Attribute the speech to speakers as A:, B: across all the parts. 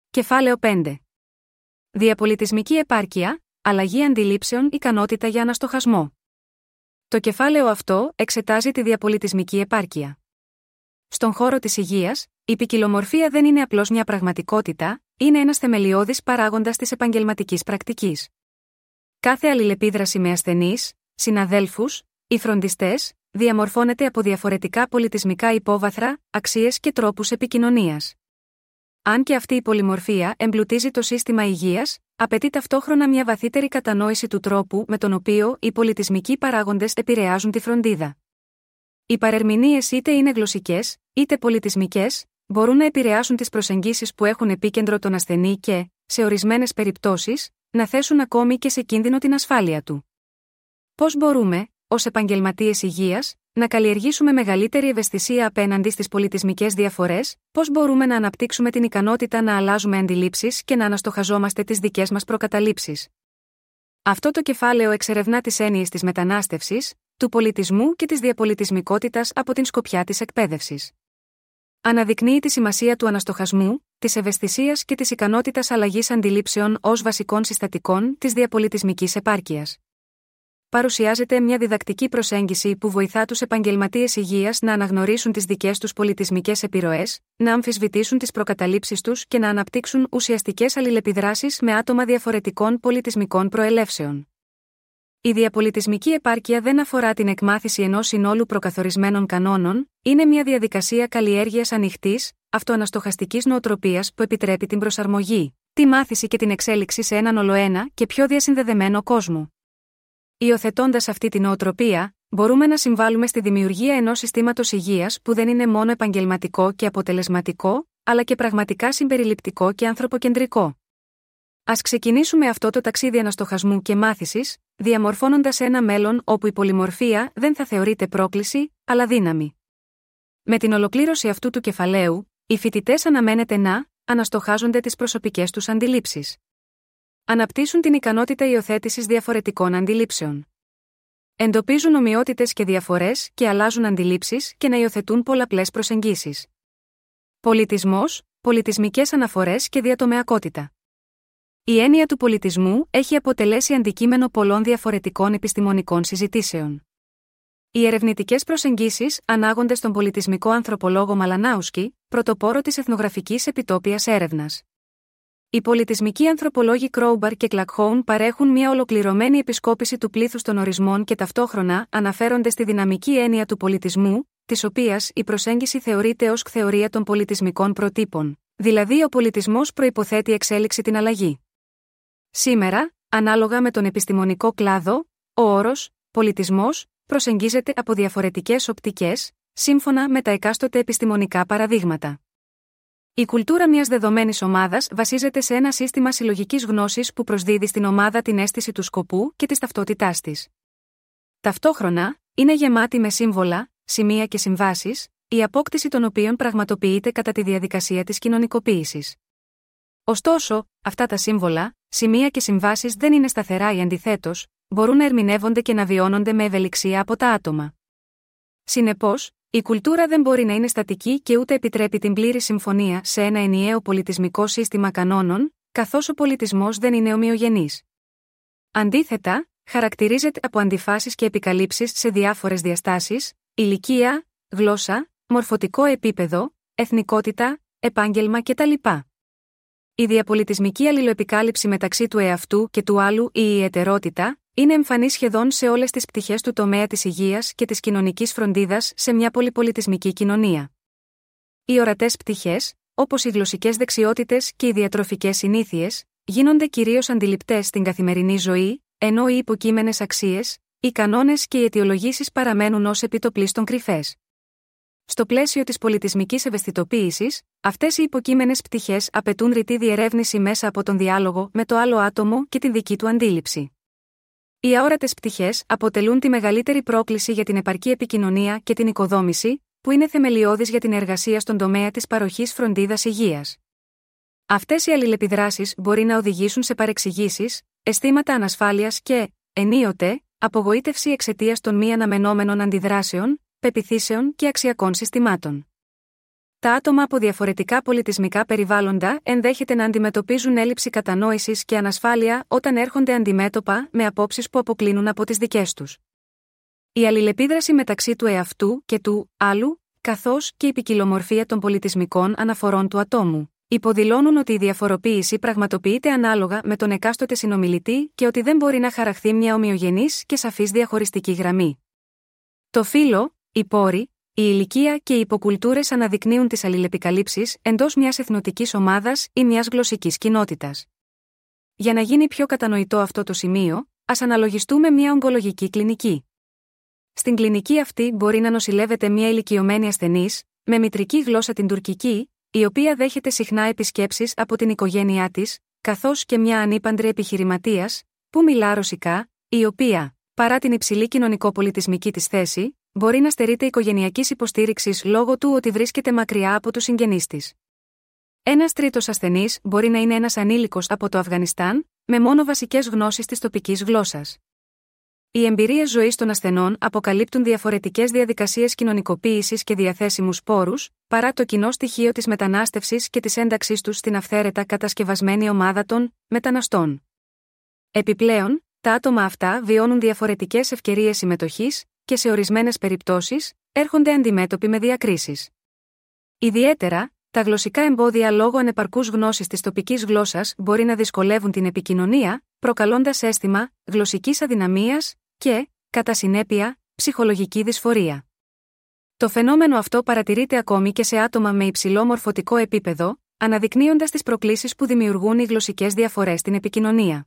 A: Κεφάλαιο 5. Διαπολιτισμική επάρκεια, αλλαγή αντιλήψεων, ικανότητα για αναστοχασμό. Το κεφάλαιο αυτό εξετάζει τη διαπολιτισμική επάρκεια. Στον χώρο της υγείας, η ποικιλομορφία δεν είναι απλώς μια πραγματικότητα, είναι ένας θεμελιώδης παράγοντας της επαγγελματικής πρακτικής. Κάθε αλληλεπίδραση με ασθενείς, συναδέλφους ή φροντιστές διαμορφώνεται από διαφορετικά πολιτισμικά υπόβαθρα, αξίες και τρόπους επικοινωνίας. Αν και αυτή η πολυμορφία εμπλουτίζει το σύστημα υγείας, απαιτεί ταυτόχρονα μια βαθύτερη κατανόηση του τρόπου με τον οποίο οι πολιτισμικοί παράγοντες επηρεάζουν τη φροντίδα. Οι παρερμηνίες είτε είναι γλωσσικές, είτε πολιτισμικές, μπορούν να επηρεάσουν τις προσεγγίσεις που έχουν επίκεντρο τον ασθενή και, σε ορισμένες περιπτώσεις, να θέσουν ακόμη και σε κίνδυνο την ασφάλεια του. Πώς μπορούμε, ως επαγγελματίες υγείας, να καλλιεργήσουμε μεγαλύτερη ευαισθησία απέναντι στις πολιτισμικές διαφορές, πώς μπορούμε να αναπτύξουμε την ικανότητα να αλλάζουμε αντιλήψεις και να αναστοχαζόμαστε τις δικές μας προκαταλήψεις. Αυτό το κεφάλαιο εξερευνά τις έννοιες της μετανάστευσης, του πολιτισμού και της διαπολιτισμικότητας από την σκοπιά της εκπαίδευσης. Αναδεικνύει τη σημασία του αναστοχασμού, της ευαισθησίας και της ικανότητας αλλαγής αντιλήψεων ως βασικών συστατικών της διαπολιτισμικής επάρκειας. Παρουσιάζεται μια διδακτική προσέγγιση που βοηθά τους επαγγελματίες υγείας να αναγνωρίσουν τις δικές τους πολιτισμικές επιρροές, να αμφισβητήσουν τις προκαταλήψεις τους και να αναπτύξουν ουσιαστικές αλληλεπιδράσεις με άτομα διαφορετικών πολιτισμικών προελεύσεων. Η διαπολιτισμική επάρκεια δεν αφορά την εκμάθηση ενός συνόλου προκαθορισμένων κανόνων, είναι μια διαδικασία καλλιέργειας ανοιχτής, αυτοαναστοχαστικής νοοτροπίας που επιτρέπει την προσαρμογή, τη μάθηση και την εξέλιξη σε έναν ολοένα και πιο διασυνδεδεμένο κόσμο. Υιοθετώντας αυτή την νοοτροπία, μπορούμε να συμβάλλουμε στη δημιουργία ενός συστήματος υγείας που δεν είναι μόνο επαγγελματικό και αποτελεσματικό, αλλά και πραγματικά συμπεριληπτικό και ανθρωποκεντρικό. Ας ξεκινήσουμε αυτό το ταξίδι αναστοχασμού και μάθησης, διαμορφώνοντας ένα μέλλον όπου η πολυμορφία δεν θα θεωρείται πρόκληση, αλλά δύναμη. Με την ολοκλήρωση αυτού του κεφαλαίου, οι φοιτητές αναμένεται να αναστοχάζονται τις προσωπικές τους αντιλήψεις. Αναπτύσσουν την ικανότητα υιοθέτησης διαφορετικών αντιλήψεων. Εντοπίζουν ομοιότητες και διαφορές και αλλάζουν αντιλήψεις και να υιοθετούν πολλαπλές προσεγγίσεις. Πολιτισμός, πολιτισμικές αναφορές και διατομεακότητα. Η έννοια του πολιτισμού έχει αποτελέσει αντικείμενο πολλών διαφορετικών επιστημονικών συζητήσεων. Οι ερευνητικές προσεγγίσεις ανάγονται στον πολιτισμικό ανθρωπολόγο Μαλανάουσκι, πρωτοπόρο της εθνογραφικής επιτόπιας έρευνας. Οι πολιτισμικοί ανθρωπολόγοι Κρόουμπαρ και Κλακχόουν παρέχουν μια ολοκληρωμένη επισκόπηση του πλήθους των ορισμών και ταυτόχρονα αναφέρονται στη δυναμική έννοια του πολιτισμού, της οποίας η προσέγγιση θεωρείται ως θεωρία των πολιτισμικών προτύπων, δηλαδή ο πολιτισμός προϋποθέτει εξέλιξη την αλλαγή. Σήμερα, ανάλογα με τον επιστημονικό κλάδο, ο όρος πολιτισμός προσεγγίζεται από διαφορετικές οπτικές, σύμφωνα με τα εκάστοτε επιστημονικά παραδείγματα. Η κουλτούρα μιας δεδομένης ομάδας βασίζεται σε ένα σύστημα συλλογικής γνώσης που προσδίδει στην ομάδα την αίσθηση του σκοπού και της ταυτότητάς της. Ταυτόχρονα, είναι γεμάτη με σύμβολα, σημεία και συμβάσεις, η απόκτηση των οποίων πραγματοποιείται κατά τη διαδικασία της κοινωνικοποίησης. Ωστόσο, αυτά τα σύμβολα, σημεία και συμβάσεις δεν είναι σταθερά ή αντιθέτως, μπορούν να ερμηνεύονται και να βιώνονται με ευελιξία από τα άτομα. Συνεπώς, η κουλτούρα δεν μπορεί να είναι στατική και ούτε επιτρέπει την πλήρη συμφωνία σε ένα ενιαίο πολιτισμικό σύστημα κανόνων, καθώς ο πολιτισμός δεν είναι ομοιογενής. Αντίθετα, χαρακτηρίζεται από αντιφάσεις και επικαλύψεις σε διάφορες διαστάσεις, ηλικία, γλώσσα, μορφωτικό επίπεδο, εθνικότητα, επάγγελμα κτλ. Η διαπολιτισμική αλληλοεπικάλυψη μεταξύ του εαυτού και του άλλου ή η ιδιαιτερότητα είναι εμφανή σχεδόν σε όλες τις πτυχές του τομέα της υγείας και της κοινωνικής φροντίδας σε μια πολυπολιτισμική κοινωνία. Οι ορατές πτυχές, όπως οι γλωσσικές δεξιότητες και οι διατροφικές συνήθειες, γίνονται κυρίως αντιληπτές στην καθημερινή ζωή, ενώ οι υποκείμενες αξίες, οι κανόνες και οι αιτιολογήσεις παραμένουν ως επιτοπλίστων κρυφές. Στο πλαίσιο της πολιτισμικής ευαισθητοποίησης, αυτές οι υποκείμενες πτυχές απαιτούν ρητή διερεύνηση μέσα από τον διάλογο με το άλλο άτομο και την δική του αντίληψη. Οι αόρατες πτυχές αποτελούν τη μεγαλύτερη πρόκληση για την επαρκή επικοινωνία και την οικοδόμηση, που είναι θεμελιώδης για την εργασία στον τομέα της παροχής φροντίδας υγείας. Αυτές οι αλληλεπιδράσεις μπορεί να οδηγήσουν σε παρεξηγήσεις, αισθήματα ανασφάλειας και, ενίοτε, απογοήτευση εξαιτίας των μη αναμενόμενων αντιδράσεων, πεποιθήσεων και αξιακών συστημάτων. Τα άτομα από διαφορετικά πολιτισμικά περιβάλλοντα ενδέχεται να αντιμετωπίζουν έλλειψη κατανόησης και ανασφάλεια όταν έρχονται αντιμέτωπα με απόψεις που αποκλίνουν από τις δικές τους. Η αλληλεπίδραση μεταξύ του εαυτού και του άλλου, καθώς και η ποικιλομορφία των πολιτισμικών αναφορών του ατόμου, υποδηλώνουν ότι η διαφοροποίηση πραγματοποιείται ανάλογα με τον εκάστοτε συνομιλητή και ότι δεν μπορεί να χαραχθεί μια ομοιογενής και σαφής διαχωριστική γραμμή. Το φύλο, οι πόροι, η ηλικία και οι υποκουλτούρες αναδεικνύουν τις αλληλεπικαλύψεις εντός μιας εθνοτικής ομάδας ή μιας γλωσσικής κοινότητας. Για να γίνει πιο κατανοητό αυτό το σημείο, ας αναλογιστούμε μια ογκολογική κλινική. Στην κλινική αυτή μπορεί να νοσηλεύεται μια ηλικιωμένη ασθενής, με μητρική γλώσσα την τουρκική, η οποία δέχεται συχνά επισκέψεις από την οικογένειά της, καθώς και μια ανήπαντρη επιχειρηματίας, που μιλά ρωσικά, η οποία, παρά την υψηλή κοινωνικο-πολιτισμική της θέση, μπορεί να στερείται οικογενειακής υποστήριξης λόγω του ότι βρίσκεται μακριά από τους συγγενείς της. Ένας τρίτος ασθενής μπορεί να είναι ένας ανήλικος από το Αφγανιστάν, με μόνο βασικές γνώσεις της τοπικής γλώσσας. Οι εμπειρίες ζωής των ασθενών αποκαλύπτουν διαφορετικές διαδικασίες κοινωνικοποίησης και διαθέσιμους πόρους, παρά το κοινό στοιχείο της μετανάστευσης και της ένταξής τους στην αυθαίρετα κατασκευασμένη ομάδα των μεταναστών. Επιπλέον, τα άτομα αυτά βιώνουν διαφορετικές ευκαιρίες συμμετοχής και σε ορισμένες περιπτώσεις έρχονται αντιμέτωποι με διακρίσεις. Ιδιαίτερα, τα γλωσσικά εμπόδια λόγω ανεπαρκούς γνώσης της τοπικής γλώσσας μπορεί να δυσκολεύουν την επικοινωνία, προκαλώντας αίσθημα γλωσσικής αδυναμίας και, κατά συνέπεια, ψυχολογική δυσφορία. Το φαινόμενο αυτό παρατηρείται ακόμη και σε άτομα με υψηλό μορφωτικό επίπεδο, αναδεικνύοντας τις προκλήσεις που δημιουργούν οι γλωσσικές διαφορές στην επικοινωνία.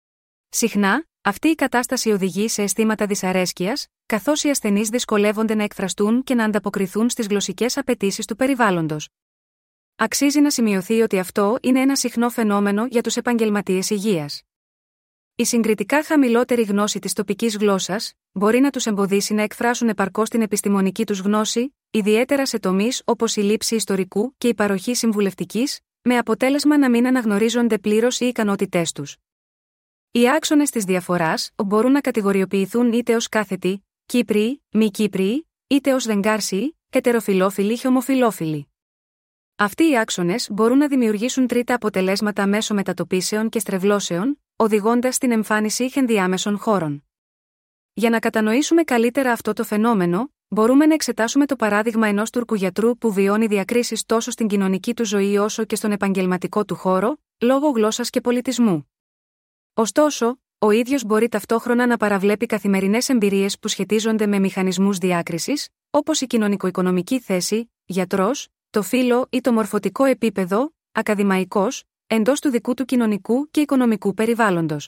A: Συχνά, αυτή η κατάσταση οδηγεί σε αισθήματα δυσαρέσκειας, καθώς οι ασθενείς δυσκολεύονται να εκφραστούν και να ανταποκριθούν στις γλωσσικές απαιτήσεις του περιβάλλοντος. Αξίζει να σημειωθεί ότι αυτό είναι ένα συχνό φαινόμενο για τους επαγγελματίες υγείας. Η συγκριτικά χαμηλότερη γνώση της τοπικής γλώσσας μπορεί να τους εμποδίσει να εκφράσουν επαρκώς την επιστημονική τους γνώση, ιδιαίτερα σε τομείς όπως η λήψη ιστορικού και η παροχή συμβουλευτικής, με αποτέλεσμα να μην αναγνωρίζονται πλήρως οι ικανότητές τους. Οι άξονες της διαφοράς μπορούν να κατηγοριοποιηθούν είτε ως κάθετοι, Κύπριοι, μη Κύπριοι, είτε ως δεγκάρσιοι, ετεροφιλόφιλοι ή ομοφιλόφιλοι. Αυτοί οι άξονες μπορούν να δημιουργήσουν τρίτα αποτελέσματα μέσω μετατοπίσεων και στρεβλώσεων, οδηγώντας στην εμφάνιση ενδιάμεσων χώρων. Για να κατανοήσουμε καλύτερα αυτό το φαινόμενο, μπορούμε να εξετάσουμε το παράδειγμα ενός Τούρκου γιατρού που βιώνει διακρίσεις τόσο στην κοινωνική του ζωή όσο και στον επαγγελματικό του χώρο, λόγω γλώσσας και πολιτισμού. Ωστόσο, ο ίδιος μπορεί ταυτόχρονα να παραβλέπει καθημερινές εμπειρίες που σχετίζονται με μηχανισμούς διάκρισης, όπως η κοινωνικο-οικονομική θέση, γιατρός, το φύλο ή το μορφωτικό επίπεδο, ακαδημαϊκός, εντός του δικού του κοινωνικού και οικονομικού περιβάλλοντος.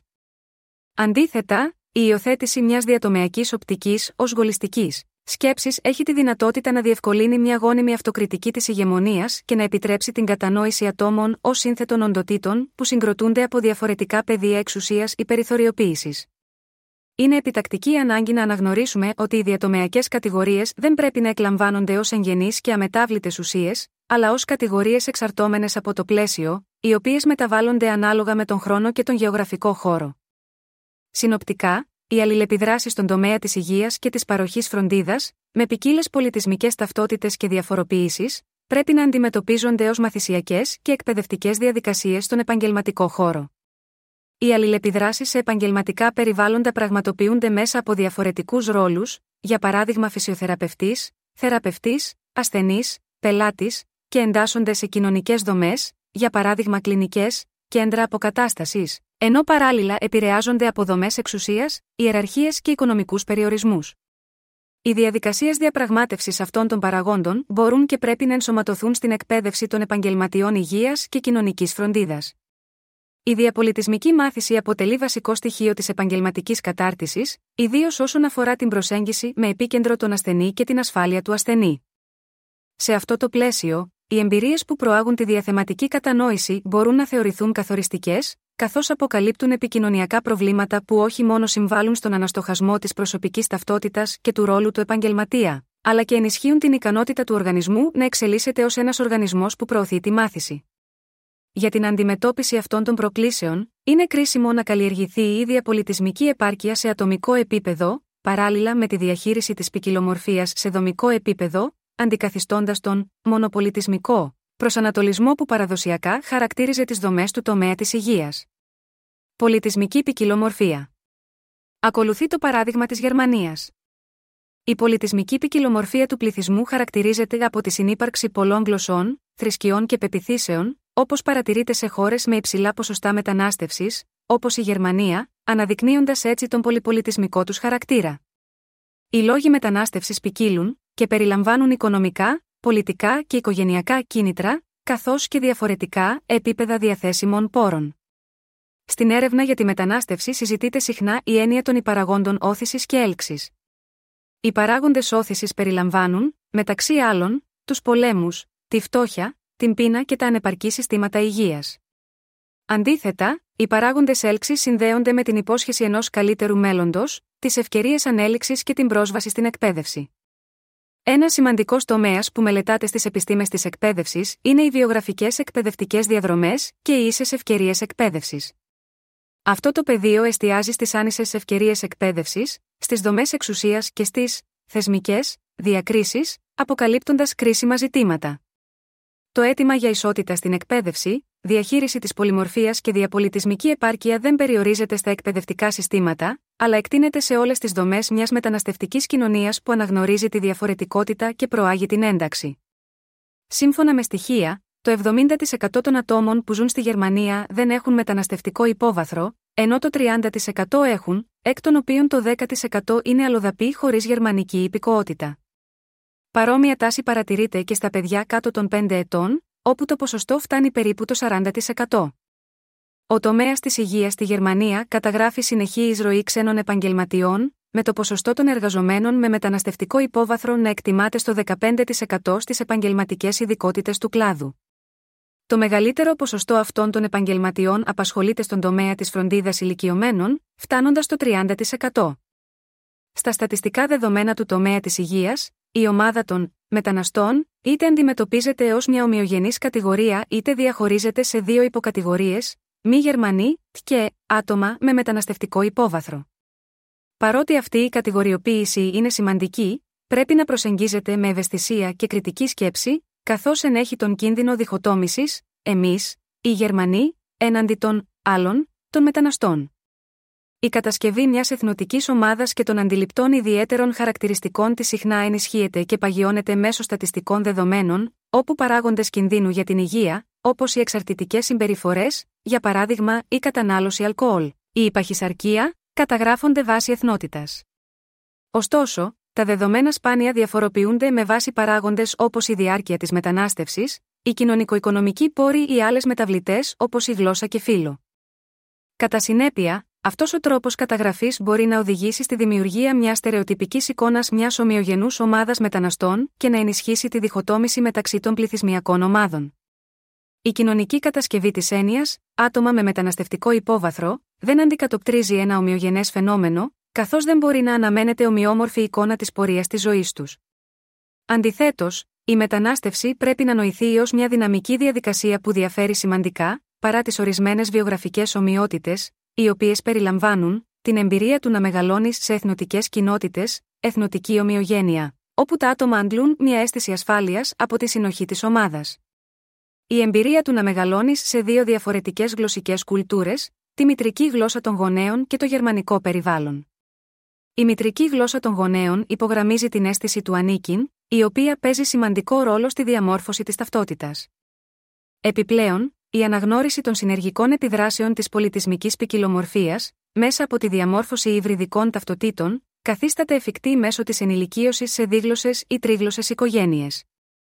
A: Αντίθετα, η υιοθέτηση μιας διατομεακής οπτικής ως γολιστικής σκέψης έχει τη δυνατότητα να διευκολύνει μια γόνιμη αυτοκριτική της ηγεμονίας και να επιτρέψει την κατανόηση ατόμων ως σύνθετων οντοτήτων που συγκροτούνται από διαφορετικά πεδία εξουσίας ή περιθωριοποίησης. Είναι επιτακτική ανάγκη να αναγνωρίσουμε ότι οι διατομεακές κατηγορίες δεν πρέπει να εκλαμβάνονται ως εγγενείς και αμετάβλητες ουσίες, αλλά ως κατηγορίες εξαρτώμενες από το πλαίσιο, οι οποίες μεταβάλλονται ανάλογα με τον χρόνο και τον γεωγραφικό χώρο. Συνοπτικά, οι αλληλεπιδράσεις στον τομέα της υγείας και της παροχής φροντίδας, με ποικίλες πολιτισμικές ταυτότητες και διαφοροποιήσεις, πρέπει να αντιμετωπίζονται ως μαθησιακές και εκπαιδευτικές διαδικασίες στον επαγγελματικό χώρο. Οι αλληλεπιδράσεις σε επαγγελματικά περιβάλλοντα πραγματοποιούνται μέσα από διαφορετικούς ρόλους, για παράδειγμα φυσιοθεραπευτής, θεραπευτής, ασθενής, πελάτης, και εντάσσονται σε κοινωνικές δομές, για παράδειγμα κλινικές, κέντρα αποκατάστασης, ενώ παράλληλα επηρεάζονται από δομές εξουσίας, ιεραρχίες και οικονομικούς περιορισμούς. Οι διαδικασίες διαπραγμάτευσης αυτών των παραγόντων μπορούν και πρέπει να ενσωματωθούν στην εκπαίδευση των επαγγελματιών υγείας και κοινωνικής φροντίδας. Η διαπολιτισμική μάθηση αποτελεί βασικό στοιχείο της επαγγελματικής κατάρτισης, ιδίως όσον αφορά την προσέγγιση με επίκεντρο τον ασθενή και την ασφάλεια του ασθενή. Σε αυτό το πλαίσιο, οι εμπειρίες που προάγουν τη διαθεματική κατανόηση μπορούν να θεωρηθούν καθοριστικές, καθώς αποκαλύπτουν επικοινωνιακά προβλήματα που όχι μόνο συμβάλλουν στον αναστοχασμό της προσωπικής ταυτότητας και του ρόλου του επαγγελματία, αλλά και ενισχύουν την ικανότητα του οργανισμού να εξελίσσεται ως ένας οργανισμός που προωθεί τη μάθηση. Για την αντιμετώπιση αυτών των προκλήσεων, είναι κρίσιμο να καλλιεργηθεί η ίδια πολιτισμική επάρκεια σε ατομικό επίπεδο, παράλληλα με τη διαχείριση της ποικιλομορφίας σε δομικό επίπεδο, αντικαθιστώντας τον μονοπολιτισμικό προσανατολισμό που παραδοσιακά χαρακτήριζε τις δομές του τομέα της υγείας. Πολιτισμική ποικιλομορφία. Ακολουθεί το παράδειγμα της Γερμανίας. Η πολιτισμική ποικιλομορφία του πληθυσμού χαρακτηρίζεται από τη συνύπαρξη πολλών γλωσσών, θρησκειών και πεποιθήσεων, όπως παρατηρείται σε χώρες με υψηλά ποσοστά μετανάστευσης, όπως η Γερμανία, αναδεικνύοντας έτσι τον πολυπολιτισμικό τους χαρακτήρα. Οι λόγοι μετανάστευσης ποικίλουν και περιλαμβάνουν οικονομικά, πολιτικά και οικογενειακά κίνητρα, καθώς και διαφορετικά επίπεδα διαθέσιμων πόρων. Στην έρευνα για τη μετανάστευση συζητείται συχνά η έννοια των υπαραγόντων όθησης και έλξης. Οι παράγοντες όθησης περιλαμβάνουν, μεταξύ άλλων, τους πολέμους, τη φτώχεια, την πείνα και τα ανεπαρκή συστήματα υγείας. Αντίθετα, οι παράγοντες έλξης συνδέονται με την υπόσχεση ενός καλύτερου μέλλοντος, τις ευκαιρίες ανέλυξης και την πρόσβαση στην εκπαίδευση. Ένας σημαντικός τομέας που μελετάται στις επιστήμες της εκπαίδευσης είναι οι βιογραφικές εκπαιδευτικές διαδρομές και οι ίσες ευκαιρίες εκπαίδευσης. Αυτό το πεδίο εστιάζει στις άνισες ευκαιρίες εκπαίδευσης, στις δομές εξουσίας και στις θεσμικές διακρίσεις, αποκαλύπτοντας κρίσιμα ζητήματα. Το αίτημα για ισότητα στην εκπαίδευση, διαχείριση της πολυμορφίας και διαπολιτισμική επάρκεια δεν περιορίζεται στα εκπαιδευτικά συστήματα, αλλά εκτείνεται σε όλες τις δομές μιας μεταναστευτικής κοινωνίας που αναγνωρίζει τη διαφορετικότητα και προάγει την ένταξη. Σύμφωνα με στοιχεία, το 70% των ατόμων που ζουν στη Γερμανία δεν έχουν μεταναστευτικό υπόβαθρο, ενώ το 30% έχουν, εκ των οποίων το 10% είναι αλλοδαποί χωρίς γερμανική υπηκοότητα. Παρόμοια τάση παρατηρείται και στα παιδιά κάτω των 5 ετών, όπου το ποσοστό φτάνει περίπου το 40%. Ο τομέας της υγείας στη Γερμανία καταγράφει συνεχή εισρωή ξένων επαγγελματιών, με το ποσοστό των εργαζομένων με μεταναστευτικό υπόβαθρο να εκτιμάται στο 15% στις επαγγελματικές ειδικότητες του κλάδου. Το μεγαλύτερο ποσοστό αυτών των επαγγελματιών απασχολείται στον τομέα της φροντίδας ηλικιωμένων, φτάνοντας το 30%. Στα στατιστικά δεδομένα του τομέα της υγείας, η ομάδα των μεταναστών είτε αντιμετωπίζεται ως μια ομοιογενής κατηγορία είτε διαχωρίζεται σε δύο υποκατηγορίες, μη Γερμανοί και άτομα με μεταναστευτικό υπόβαθρο. Παρότι αυτή η κατηγοριοποίηση είναι σημαντική, πρέπει να προσεγγίζεται με ευαισθησία και κριτική σκέψη, καθώς ενέχει τον κίνδυνο διχοτόμησης, εμείς, οι Γερμανοί, έναντι των άλλων, των μεταναστών. Η κατασκευή μιας εθνοτικής ομάδας και των αντιληπτών ιδιαίτερων χαρακτηριστικών της συχνά ενισχύεται και παγιώνεται μέσω στατιστικών δεδομένων, όπου παράγοντες κινδύνου για την υγεία, όπως οι εξαρτητικές συμπεριφορές, για παράδειγμα η κατανάλωση αλκοόλ, η υπαχυσαρκία, καταγράφονται βάσει εθνότητας. Ωστόσο, τα δεδομένα σπάνια διαφοροποιούνται με βάση παράγοντες όπως η διάρκεια της μετανάστευσης, οι κοινωνικο-οικονομικοί πόροι ή άλλες μεταβλητές όπως η γλώσσα και φύλο. Κατά συνέπεια, αυτός ο τρόπος καταγραφής μπορεί να οδηγήσει στη δημιουργία μιας στερεοτυπικής εικόνας μιας ομοιογενούς ομάδας μεταναστών και να ενισχύσει τη διχοτόμηση μεταξύ των πληθυσμιακών ομάδων. Η κοινωνική κατασκευή της έννοιας, άτομα με μεταναστευτικό υπόβαθρο, δεν αντικατοπτρίζει ένα ομοιογενές φαινόμενο, καθώς δεν μπορεί να αναμένεται ομοιόμορφη εικόνα της πορείας της ζωής τους. Αντιθέτως, η μετανάστευση πρέπει να νοηθεί ως μια δυναμική διαδικασία που διαφέρει σημαντικά, παρά τις ορισμένες βιογραφικές ομοιότητες, οι οποίες περιλαμβάνουν την εμπειρία του να μεγαλώνεις σε εθνοτικές κοινότητες, εθνοτική ομοιογένεια, όπου τα άτομα αντλούν μια αίσθηση ασφάλειας από τη συνοχή της ομάδας. Η εμπειρία του να μεγαλώνεις σε δύο διαφορετικές γλωσσικές κουλτούρες, τη μητρική γλώσσα των γονέων και το γερμανικό περιβάλλον. Η μητρική γλώσσα των γονέων υπογραμμίζει την αίσθηση του ανήκειν, η οποία παίζει σημαντικό ρόλο στη διαμόρφωση της ταυτότητας. Επιπλέον, η αναγνώριση των συνεργικών επιδράσεων της πολιτισμικής ποικιλομορφίας, μέσα από τη διαμόρφωση υβριδικών ταυτοτήτων, καθίσταται εφικτή μέσω της ενηλικίωσης σε δίγλωσσες ή τρίγλωσσες οικογένειες.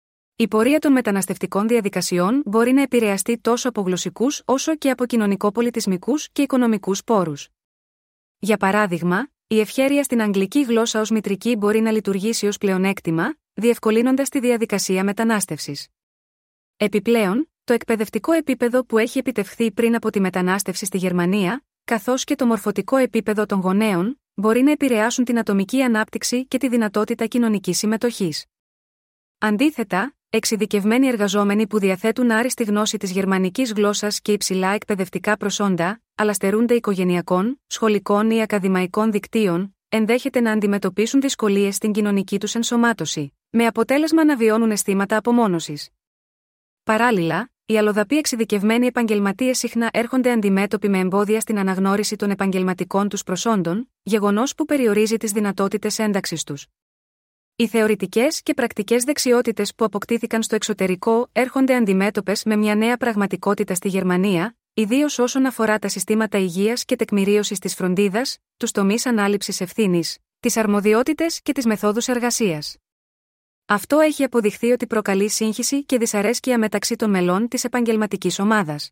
A: Η πορεία των μεταναστευτικών διαδικασιών μπορεί να επηρεαστεί τόσο από γλωσσικούς όσο και από κοινωνικο-πολιτισμικούς και οικονομικούς πόρους. Για παράδειγμα, η ευχέρεια στην αγγλική γλώσσα ως μητρική μπορεί να λειτουργήσει ως πλεονέκτημα, διευκολύνοντας τη διαδικασία μετανάστευσης. Επιπλέον, το εκπαιδευτικό επίπεδο που έχει επιτευχθεί πριν από τη μετανάστευση στη Γερμανία, καθώς και το μορφωτικό επίπεδο των γονέων, μπορεί να επηρεάσουν την ατομική ανάπτυξη και τη δυνατότητα κοινωνικής συμμετοχής. Αντίθετα, εξειδικευμένοι εργαζόμενοι που διαθέτουν άριστη γνώση της γερμανικής γλώσσας και υψηλά εκπαιδευτικά προσόντα, αλλά στερούνται οικογενειακών, σχολικών ή ακαδημαϊκών δικτύων, ενδέχεται να αντιμετωπίσουν δυσκολίες στην κοινωνική τους ενσωμάτωση, με αποτέλεσμα να βιώνουν αισθήματα απομόνωσης. Παράλληλα, οι αλλοδαποί εξειδικευμένοι επαγγελματίες συχνά έρχονται αντιμέτωποι με εμπόδια στην αναγνώριση των επαγγελματικών τους προσόντων, γεγονός που περιορίζει τις δυνατότητες ένταξης τους. Οι θεωρητικές και πρακτικές δεξιότητες που αποκτήθηκαν στο εξωτερικό έρχονται αντιμέτωπες με μια νέα πραγματικότητα στη Γερμανία, ιδίως όσον αφορά τα συστήματα υγείας και τεκμηρίωσης της φροντίδας, τους τομείς ανάληψης ευθύνης, τις αρμοδιότητες και τις μεθόδους εργασίας. Αυτό έχει αποδειχθεί ότι προκαλεί σύγχυση και δυσαρέσκεια μεταξύ των μελών της επαγγελματικής ομάδας.